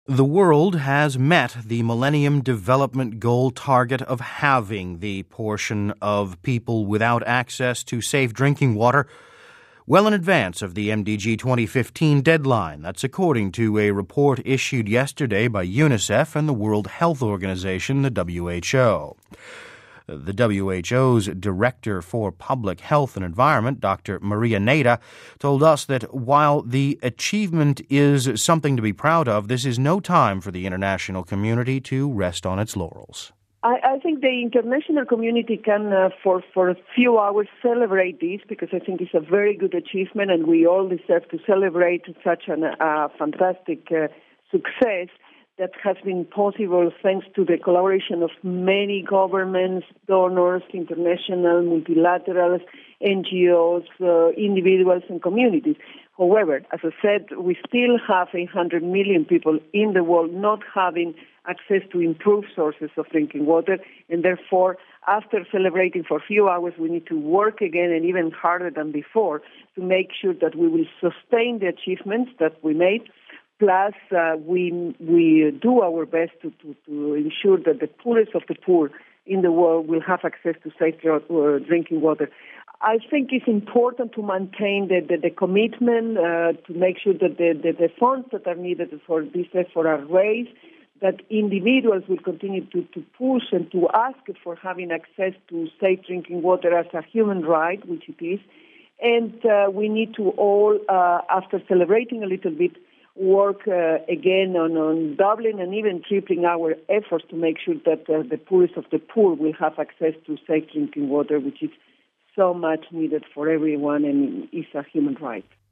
The world has met the Millennium Development Goal target of halving the portion of people without access to safe drinking water well in advance of the MDG 2015 deadline. That's according to a report issued yesterday by UNICEF and the World Health Organization, the WHO. The WHO's Director for Public Health and Environment, Dr. Maria Neira, told us that while the achievement is something to be proud of, this is no time for the international community to rest on its laurels. I think the international community can, for a few hours, celebrate this because I think it's a very good achievement and we all deserve to celebrate such a fantastic success that has been possible thanks to the collaboration of many governments, donors, international, multilaterals, NGOs, individuals and communities. However, as I said, we still have 100 million people in the world not having access to improved sources of drinking water, and therefore, after celebrating for a few hours, we need to work again and even harder than before to make sure that we will sustain the achievements that we made. Plus, we do our best to ensure that the poorest of the poor in the world will have access to safe drinking water. I think it's important to maintain the commitment to make sure that the funds that are needed for this effort are raised, that individuals will continue to push and to ask for having access to safe drinking water as a human right, which it is. And we need to all, after celebrating a little bit, work again on doubling and even tripling our efforts to make sure that the poorest of the poor will have access to safe drinking water, which is so much needed for everyone and is a human right.